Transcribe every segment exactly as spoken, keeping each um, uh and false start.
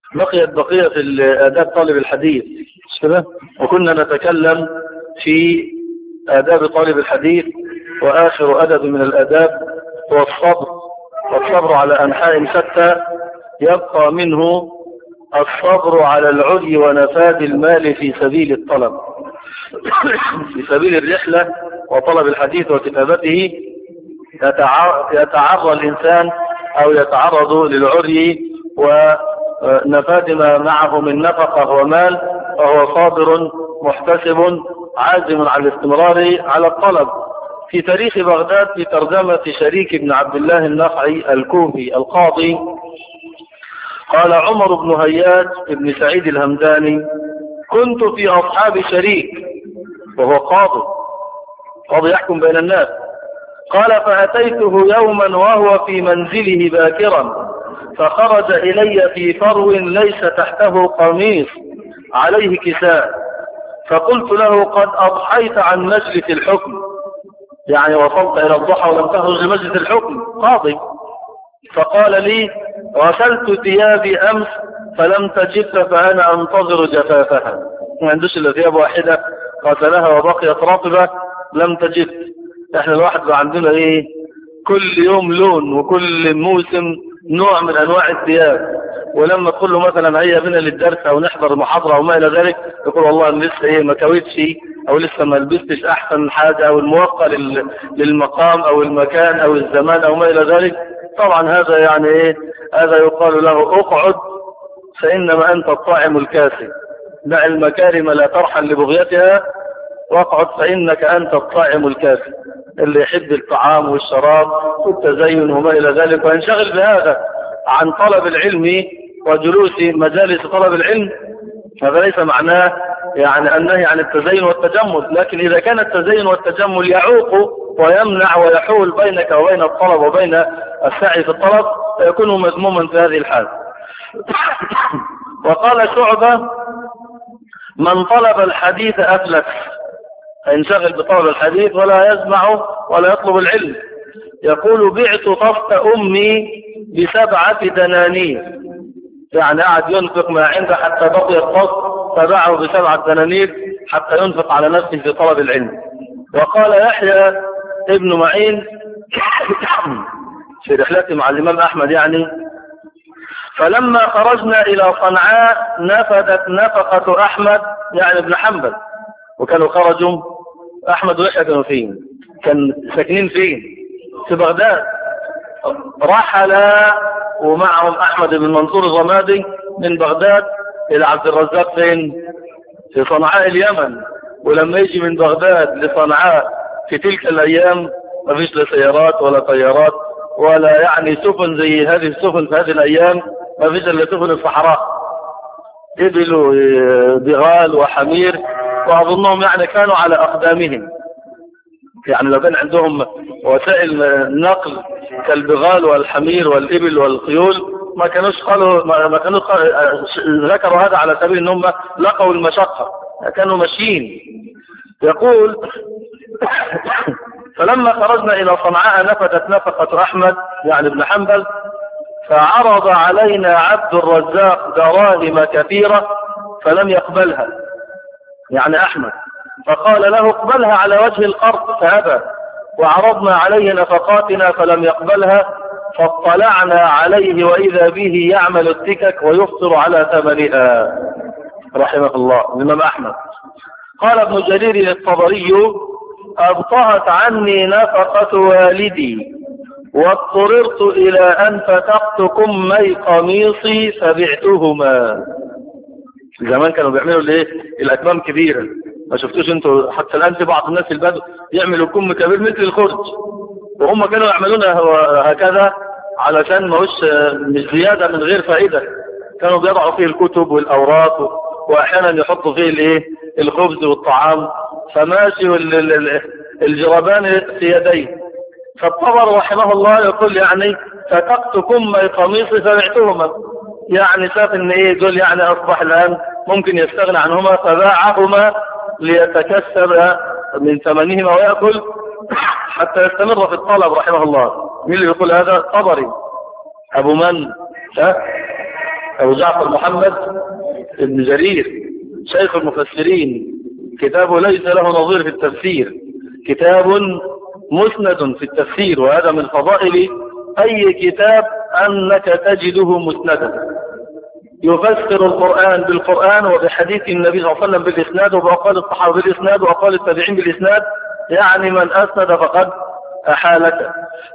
بقيت بقية في آداب طالب الحديث مش كده؟ وكنا نتكلم في آداب طالب الحديث، وآخر أدب من الآداب هو الصبر، والصبر على أنحاء شتى، يبقى منه الصبر على العري ونفاذ المال في سبيل الطلب في سبيل الرحلة وطلب الحديث وكتابته. يتعرى الإنسان أو يتعرض للعري ونفاذ ما معه من نفقة ومال، فهو صابر محتسب عازم على الاستمرار على الطلب. في تاريخ بغداد في ترجمة شريك بن عبد الله النخعي الكوفي القاضي قال عمر بن هياج بن سعيد الهمداني: كنت في أصحاب شريك، وهو قاضي قاضي يحكم بين الناس. قال: فأتيته يوما وهو في منزله باكرا، فخرج إلي في فرو ليس تحته قميص عليه كساء، فقلت له: قد أضحيت عن مجلس الحكم، يعني وصلت إلى الضحى ولم تخرج لمجلس الحكم قاضي. فقال لي: غسلت ثيابي أمس فلم تجد، فأنا أنتظر جفافها. ما عندوش إلا ثياب واحدة غسلها وبقيت رطبة لم تجد. احنا الواحد عندنا ايه، كل يوم لون وكل موسم نوع من انواع الثياب، ولما تقول له مثلا هيا بنا للدرس او نحضر محاضرة او ما الى ذلك، يقول والله انا لسه ايه ما كويتش او لسه ما لبستش احسن حاجة او الموقع للمقام او المكان او الزمان او ما الى ذلك. طبعا هذا يعني ايه، هذا يقال له اقعد فانما انت الطاعم الكاسي، دع المكارم لا ترحل لبغيتها، واقعد فانك انت الطاعم الكاسي. اللي يحب الطعام والشراب والتزين وما الى ذلك وينشغل بهذا عن طلب العلم وجلوس مجالس طلب العلم، هذا ليس معناه يعني النهي عن التزين والتجمل، لكن إذا كان التزين والتجمل يعوق ويمنع ويحول بينك وبين الطلب وبين السعي في الطلب، فيكون مذموما في هذه الحال. وقال شعبة: من طلب الحديث أفلت، ينشغل بطلب الحديث ولا يسمع ولا يطلب العلم. يقول: بعت طفت أمي بسبعة دنانير، يعني قاعد ينفق ما عنده حتى بقي الطفت فباعه بسبعة دنانير حتى ينفق على نفسه في طلب العلم. وقال يحيى ابن معين في رحلته مع الإمام أحمد يعني: فلما خرجنا إلى صنعاء نفدت نفقة أحمد، يعني ابن حنبل، وكانوا خرجوا أحمد ويحيى كانوا فين؟ كان ساكنين فين؟ في بغداد. رحل ومعهم أحمد بن منصور الرمادي من بغداد إلى عبد الرزاق فين؟ في صنعاء اليمن. ولما يجي من بغداد لصنعاء في تلك الأيام ما فيش لا سيارات ولا طيارات ولا يعني سفن زي هذه السفن في هذه الأيام، ما فيش إلا سفن الصحراء، إبل وبغال وحمير، وأظنهم يعني كانوا على أقدامهم. يعني لو كان عندهم وسائل نقل كالبغال والحمير والإبل والخيول ما كانوش قالوا ما كانوا ذكروا هذا على سبيل أنهم لقوا المشقة، كانوا ماشيين. يقول: فلما خرجنا إلى صنعاء نفدت نفقة أحمد، يعني ابن حنبل، فعرض علينا عبد الرزاق دراهم كثيرة فلم يقبلها، يعني أحمد، فقال له: اقبلها على وجه القرض، فأبى. وعرضنا عليه نفقاتنا فلم يقبلها، فاطلعنا عليه وإذا به يعمل التكك ويفطر على ثمنها، رحمه الله الإمام أحمد. قال ابن جرير الطبري: أبطأت عني نفقة والدي واضطررت إلى أن فتقت كمي قميصي فبعتهما. زمان كانوا بيعملوا الايه الأكمام كبيرة، ما شفتوش انتوا حتى الآن في بعض الناس في البدو يعملوا كم كبير مثل الخرج، وهم كانوا يعملونها هكذا علشان ما هوش مش زيادة من غير فائدة. كانوا بيضعوا فيه الكتب والأوراق وأحيانا يحطوا فيه الايه الخبز والطعام، فماشي الجربان في يديه. فالطبر رحمه الله يقول يعني: فتقت كمي قميصي فبعتهما، يعني شاف ان ايه دول يعني اصبح الان ممكن يستغنى عنهما فباعهما ليتكسب من ثمنهما ويأكل حتى يستمر في الطلب، رحمه الله. مين اللي يقول هذا؟ طبري. ابو من؟ ها؟ أبو جعفر محمد بن جرير شيخ المفسرين، كتابه ليس له نظير في التفسير، كتاب مسند في التفسير، وهذا من فضائل أي كتاب أنك تجده مسندا، يفسر القرآن بالقرآن وبحديث النبي صلى الله عليه وسلم بالإسناد، وبأقوال الصحابة بالإسناد، وأقوال التابعين بالإسناد، يعني من أسند فقد أحالك.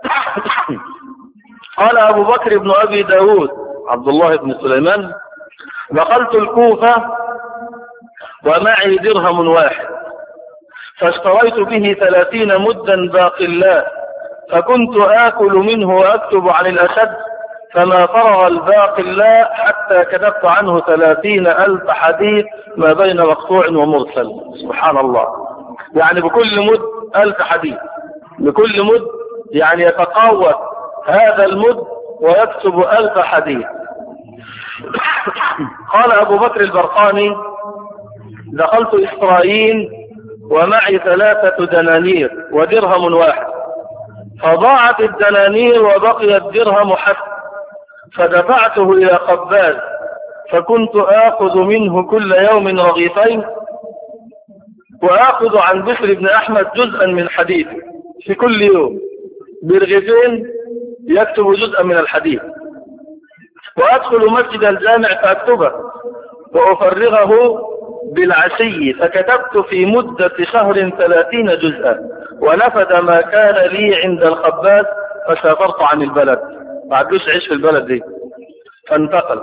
قال أبو بكر بن أبي داود عبد الله بن سليمان: دخلت الكوفة ومعي درهم واحد، فاشتريت به ثلاثين مدا باقلاء، فكنت آكل منه وأكتب عن الأشد، فما فرغ الباقلاء حتى كتبت عنه ثلاثين ألف حديث ما بين مقطوع ومرسل. سبحان الله، يعني بكل مد ألف حديث، بكل مد يعني يتقوى هذا المد ويكتب ألف حديث. قال أبو بكر البرقاني: دخلت إسرائيل ومعي ثلاثة دنانير ودرهم واحد، فضاعت الدنانير وبقي الدرهم حسب، فدفعته إلى قباز، فكنت آخذ منه كل يوم رغيفين، وآخذ عن بشر بن أحمد جزءا من حديث في كل يوم، برغيفين يكتب جزءا من الحديث، وأدخل مسجد الجامع فأكتبه وأفرغه بالعشي، فكتبت في مدة شهر ثلاثين جزءا، ونفد ما كان لي عند الخباز، فسافرت عن البلد، ما عدوش عيش في البلد دي، فانتقل.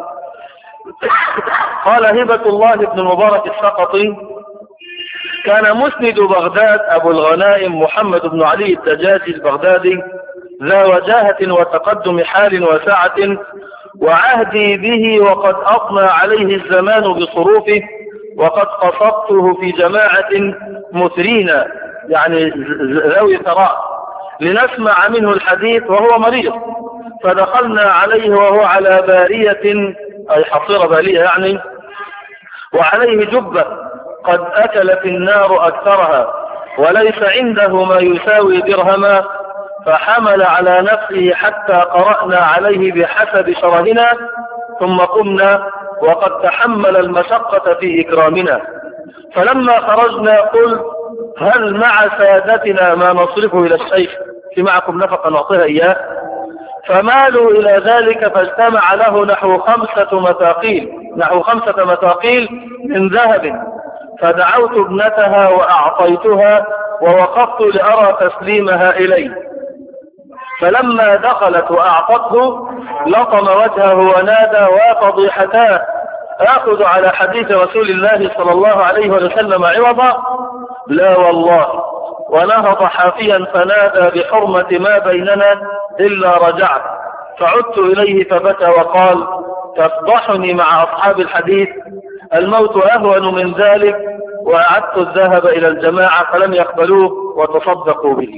قال هبة الله بن المبارك السقطي: كان مسند بغداد أبو الغنائم محمد بن علي الدجاجي البغدادي ذا وجاهة وتقدم حال وسعة، وعهدي به وقد أطمى عليه الزمان بصروفه، وقد قصدته في جماعة مثرينا، يعني ذوي ثراء، لنسمع منه الحديث وهو مريض، فدخلنا عليه وهو على بارية، أي حصيرة بالية يعني، وعليه جبة قد أكلت النار أكثرها، وليس عنده ما يساوي درهما، فحمل على نفسه حتى قرأنا عليه بحسب شرهنا، ثم قمنا وقد تحمل المشقة في إكرامنا. فلما خرجنا قل: هل مع سادتنا ما نصرفه إلى الشيخ؟ في معكم نفقا نعطيها إياه؟ فمالوا إلى ذلك، فاجتمع له نحو خمسة مثاقيل نحو خمسة مثاقيل من ذهب، فدعوت ابنتها وأعطيتها، ووقفت لأرى تسليمها إلي، فلما دخلت وأعطته لطم وجهه ونادى: وفضيحتاه، آخذ على حديث رسول الله صلى الله عليه وسلم عوضا؟ لا والله. ونهض حافيا فنادى بحرمة ما بيننا إلا رجعت، فعدت إليه فبكى وقال: تفضحني مع أصحاب الحديث، الموت أهون من ذلك. وأعدت الذهب إلى الجماعة فلم يقبلوه وتصدقوا به.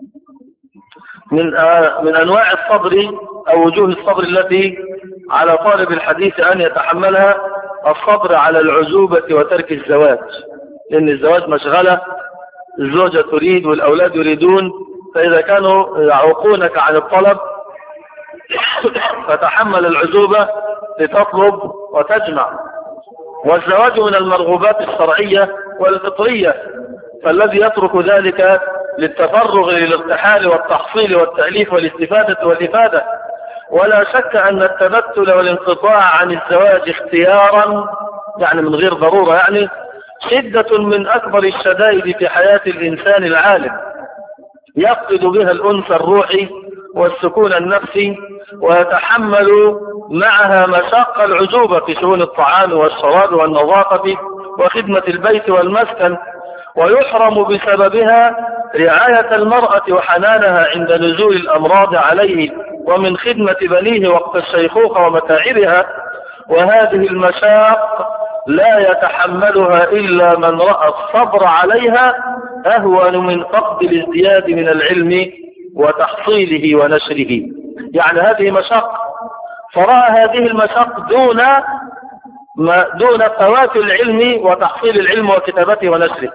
من آه من أنواع الصبر أو وجوه الصبر التي على طالب الحديث أن يتحملها الصبر على العزوبة وترك الزواج، لأن الزواج مشغلة، الزوجة تريد والأولاد يريدون، فإذا كانوا يعوقونك عن الطلب فتحمل العزوبة لتطلب وتجمع. والزواج من المرغوبات الشرعية والفطرية، فالذي يترك ذلك للتفرغ للارتحال والتحصيل والتأليف والاستفادة والإفادة. ولا شك أن التبتل والانقطاع عن الزواج اختيارا، يعني من غير ضرورة، يعني شدة من أكبر الشدائد في حياة الإنسان العالم، يفقد بها الأنس الروحي والسكون النفسي، ويتحمل معها مشاق العزوبة في شؤون الطعام والشراب والنظافة وخدمة البيت والمسكن، ويحرم بسببها رعاية المرأة وحنانها عند نزول الأمراض عليه، ومن خدمة بنيه وقت الشيخوخة ومتاعبها. وهذه المشاق لا يتحملها إلا من رأى الصبر عليها أهون من فقد الازدياد من العلم وتحصيله ونشره. يعني هذه مشاق، فرأى هذه المشاق دون ما دون فوات العلم وتحصيل العلم وكتابته ونشره،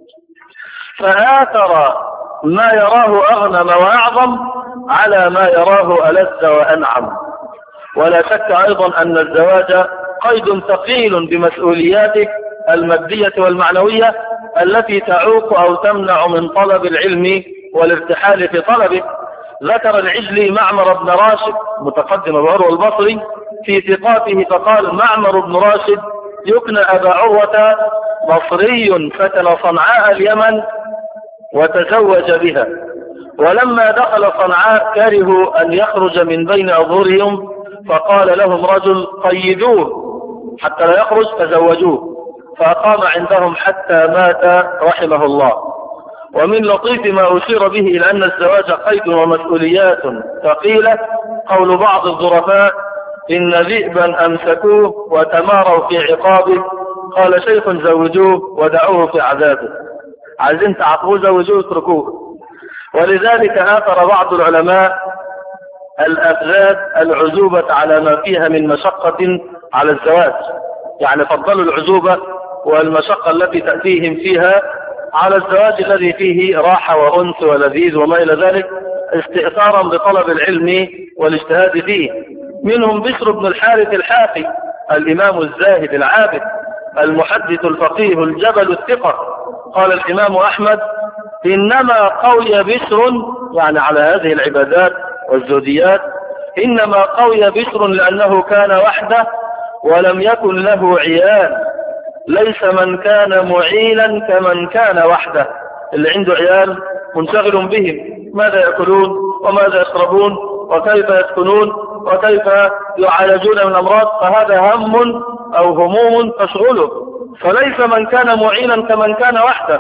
فآثر ما يراه أغنم وأعظم على ما يراه ألذ وأنعم. ولا شك أيضا أن الزواج قيد ثقيل بمسؤولياته المادية والمعنوية التي تعوق أو تمنع من طلب العلم والارتحال في طلبه. ذكر العجلي معمر بن راشد متقدم أبو عروة البصري في ثقاته فقال: معمر بن راشد يكنى أبا عروة بصري سكن صنعاء اليمن وتزوج بها، ولما دخل صنعاء كرهوا أن يخرج من بين أظهرهم فقال لهم رجل: قيدوه حتى لا يخرج، فزوجوه فأقام عندهم حتى مات رحمه الله. ومن لطيف ما أشير به إلى أن الزواج قيد ومسؤوليات ثقيلة قول بعض الظرفاء: إن ذئبا أمسكوه وتماروا في عقابه، قال شيخ: زوجوه ودعوه في عذابه. عايزين تعاقبوه زوجوه اتركوه. ولذلك آثر بعض العلماء الأبغاد العزوبة على ما فيها من مشقة على الزواج، يعني فضلوا العزوبة والمشقة التي تأتيهم فيها على الزواج الذي فيه راحة وأنس ولذيذ وما إلى ذلك، استئثارا بطلب العلم والاجتهاد فيه. منهم بشر بن الحارث الحافي الإمام الزاهد العابد المحدث الفقيه الجبل الثقة. قال الإمام أحمد: إنما قوي بشر، يعني على هذه العبادات والزهديات، إنما قوي بشر لأنه كان وحده ولم يكن له عيال، ليس من كان معيلا كمن كان وحده. اللي عنده عيال منشغل بهم، ماذا يأكلون وماذا يشربون وكيف يسكنون وكيف يعالجون من الأمراض، فهذا هم أو هموم تشغله. فليس من كان معينا كمن كان وحده.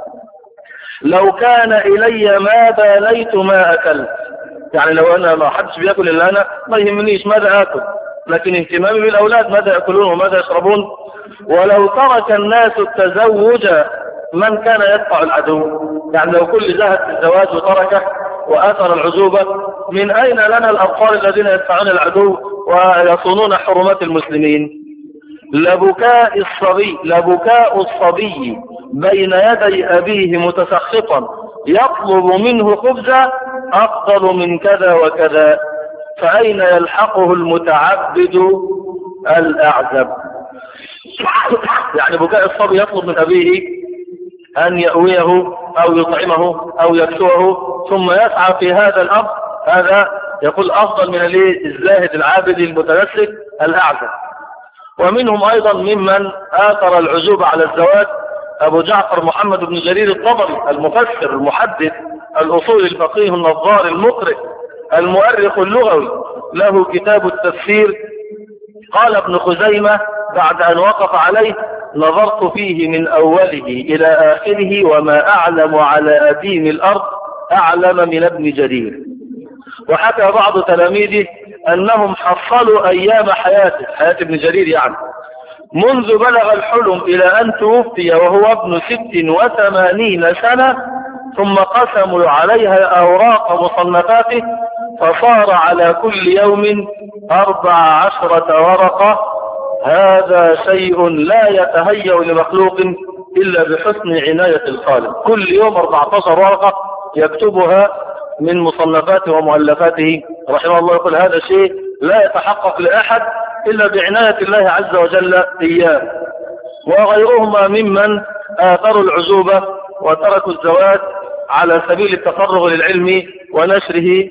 لو كان إلي ما باليت ما أكلت، يعني لو أنا ما حدش بيأكل إلا أنا ما يهمنيش ماذا أكل، لكن اهتمامي بالأولاد ماذا يأكلون وماذا يشربون. ولو ترك الناس التزوج من كان يدفع العدو، يعني لو كل زهد في الزواج وتركه وآثر العزوبة، من أين لنا الأطفال الذين يدفعون العدو ويصونون حرمات المسلمين؟ لبكاء الصبي لبكاء الصبي بين يدي أبيه متسخطا يطلب منه خبزا أفضل من كذا وكذا، فأين يلحقه المتعبد الأعزب؟ يعني بكاء الصبي يطلب من أبيه أن يأويه أو يطعمه أو يكسوه، ثم يسعى في هذا الأمر، هذا يقول أفضل من الزاهد العابد المتنسك الأعزب. ومنهم أيضا ممن آثر العزوبة على الزواج أبو جعفر محمد بن جرير الطبري المفسر المحدث الأصول الفقيه النظار المقرئ المؤرخ اللغوي، له كتاب التفسير. قال ابن خزيمة بعد أن وقف عليه: نظرت فيه من أوله إلى آخره وما أعلم على أديم الأرض أعلم من ابن جرير. وحكى بعض تلاميذه أنهم حصلوا أيام حياته، حياة ابن جرير يعني، منذ بلغ الحلم إلى أن توفي وهو ابن ست وثمانين سنة، ثم قسموا عليها أوراق مصنفاته، فصار على كل يوم أربع عشرة ورقة. هذا شيء لا يتهيأ لمخلوق إلا بحسن عناية الخالق. كل يوم أربعة عشر ورقة يكتبها من مصنفاته ومؤلفاته رحمه الله. يقول هذا شيء لا يتحقق لأحد إلا بعناية الله عز وجل إياه. وغيرهما ممن آثروا العزوبة وتركوا الزواج على سبيل التفرغ للعلم ونشره.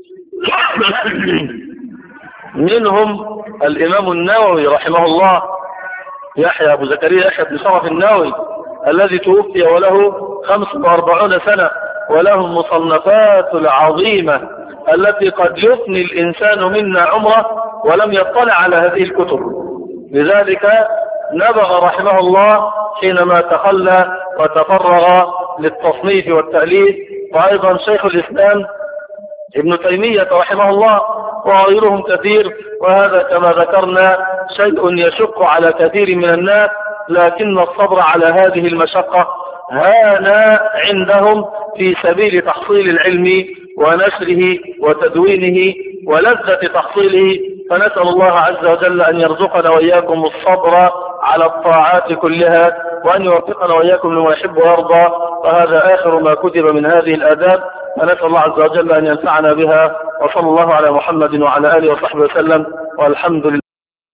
منهم الإمام النووي رحمه الله، يحيى أبو زكريا يحيى بن شرف النووي، الذي توفي وله خمس وأربعون سنة، وله المصنفات العظيمة التي قد يفني الإنسان منا عمره ولم يطلع على هذه الكتب. لذلك نبغ رحمه الله حينما تخلى وتفرغ للتصنيف والتأليف. وأيضا شيخ الإسلام ابن تيمية رحمه الله وغيرهم كثير. وهذا كما ذكرنا شيء يشق على كثير من الناس، لكن الصبر على هذه المشقة هان عندهم في سبيل تحصيل العلم ونشره وتدوينه ولذة تحصيله. فنسأل الله عز وجل أن يرزقنا وإياكم الصبر على الطاعات كلها، وأن يوفقنا وإياكم لما يحب ويرضى. وهذا آخر ما كتب من هذه الآداب. نسأل الله عز وجل أن ينفعنا بها، وصلى الله على محمد وعلى آله وصحبه وسلم، والحمد لله.